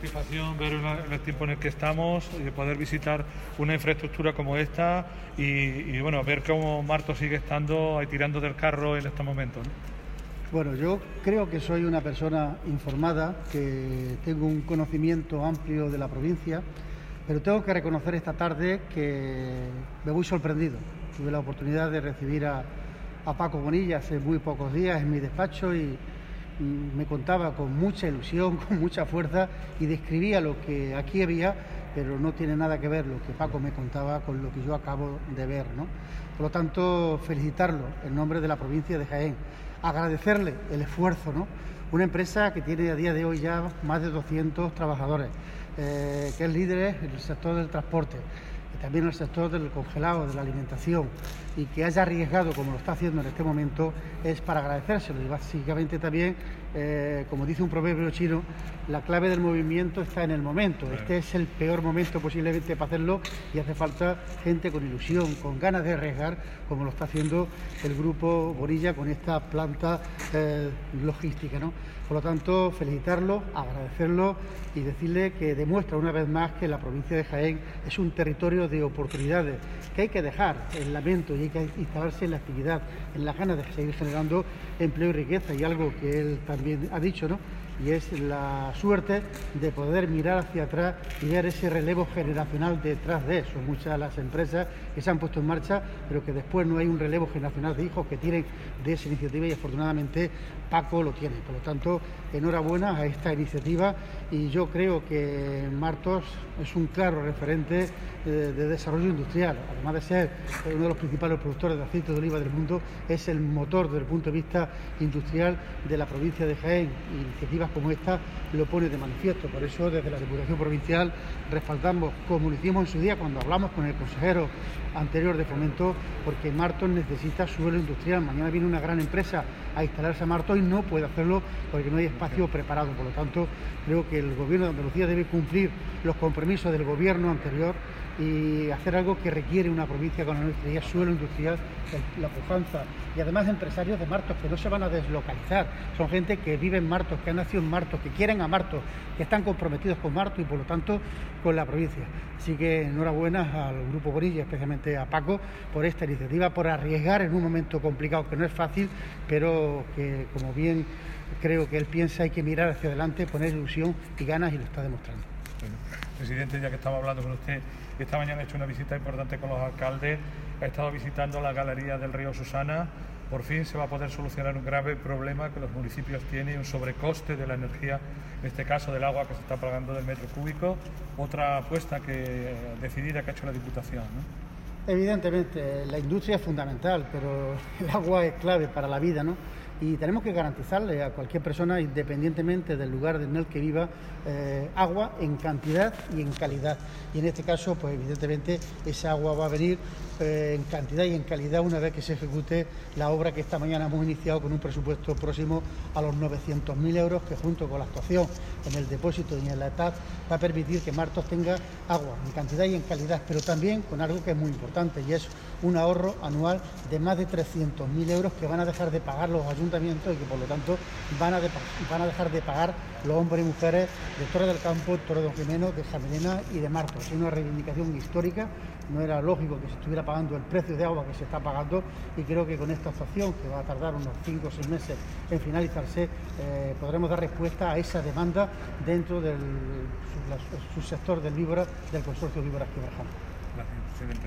satisfacción ver en el tiempo en el que estamos, poder visitar una infraestructura como esta y bueno, ver cómo Martos sigue estando ahí tirando del carro en estos momentos, ¿no? Bueno, yo creo que soy una persona informada, que tengo un conocimiento amplio de la provincia, pero tengo que reconocer esta tarde que me voy sorprendido. Tuve la oportunidad de recibir a Paco Bonilla hace muy pocos días en mi despacho y me contaba con mucha ilusión, con mucha fuerza y describía lo que aquí había, pero no tiene nada que ver lo que Paco me contaba con lo que yo acabo de ver, ¿no? Por lo tanto, felicitarlo en nombre de la provincia de Jaén, agradecerle el esfuerzo, ¿no? Una empresa que tiene a día de hoy ya más de 200 trabajadores, que es líder en el sector del transporte, también en el sector del congelado, de la alimentación, y que haya arriesgado como lo está haciendo en este momento, es para agradecérselo. Y básicamente también, como dice un proverbio chino, la clave del movimiento está en el momento. Este es el peor momento posiblemente para hacerlo y hace falta gente con ilusión, con ganas de arriesgar, como lo está haciendo el Grupo Bonilla con esta planta logística, ¿no? Por lo tanto, felicitarlo, agradecerlo y decirle que demuestra una vez más que la provincia de Jaén es un territorio de oportunidades, que hay que dejar el lamento y hay que instalarse en la actividad, en las ganas de seguir generando empleo y riqueza, y algo que él también ha dicho, ¿no? Y es la suerte de poder mirar hacia atrás y ver ese relevo generacional detrás de eso. Muchas de las empresas que se han puesto en marcha, pero que después no hay un relevo generacional de hijos que tienen de esa iniciativa, y afortunadamente Paco lo tiene. Por lo tanto, enhorabuena a esta iniciativa, y yo creo que Martos es un claro referente de desarrollo industrial. Además de ser uno de los principales productores de aceite de oliva del mundo, es el motor desde el punto de vista industrial de la provincia de Jaén, y iniciativas como esta lo pone de manifiesto. Por eso, desde la Diputación Provincial respaldamos, como lo hicimos en su día cuando hablamos con el consejero anterior de Fomento, porque Martos necesita suelo industrial. Mañana viene una gran empresa a instalarse a Martos y no puede hacerlo porque no hay espacio preparado. Por lo tanto, creo que el Gobierno de Andalucía debe cumplir los compromisos del Gobierno anterior y hacer algo que requiere una provincia con la nuestra, y es suelo industrial, la pujanza, y además empresarios de Martos que no se van a deslocalizar. Son gente que vive en Martos, que han nacido en Martos, que quieren a Martos, que están comprometidos con Martos y por lo tanto con la provincia. Así que enhorabuena al Grupo Bonilla, especialmente a Paco, por esta iniciativa, por arriesgar en un momento complicado que no es fácil, pero que, como bien creo que él piensa, hay que mirar hacia adelante, poner ilusión y ganas, y lo está demostrando. Bueno, presidente, ya que estamos hablando con usted, esta mañana ha hecho una visita importante con los alcaldes, ha estado visitando la galería del río Susana. Por fin se va a poder solucionar un grave problema que los municipios tienen, un sobrecoste de la energía, en este caso del agua que se está pagando del metro cúbico. Otra apuesta decidida que ha hecho la Diputación, ¿no? Evidentemente, la industria es fundamental, pero el agua es clave para la vida, ¿no? Y tenemos que garantizarle a cualquier persona, independientemente del lugar en el que viva, agua en cantidad y en calidad. Y en este caso, pues evidentemente, esa agua va a venir en cantidad y en calidad una vez que se ejecute la obra que esta mañana hemos iniciado con un presupuesto próximo a los 900.000 euros, que junto con la actuación en el depósito y en la ETAD va a permitir que Martos tenga agua en cantidad y en calidad, pero también con algo que es muy importante, y es un ahorro anual de más de 300.000 euros que van a dejar de pagar los ayuntamientos, y que por lo tanto van a dejar de pagar los hombres y mujeres de Torre del Campo, Torre Don Jimeno, de Jamelena y de Martos. Es una reivindicación histórica. No era lógico que se estuviera pagando el precio de agua que se está pagando, y creo que con esta actuación, que va a tardar unos 5 o 6 meses en finalizarse, podremos dar respuesta a esa demanda dentro del subsector del Víbora, del consorcio Víbora Gibraltar. Gracias, presidente.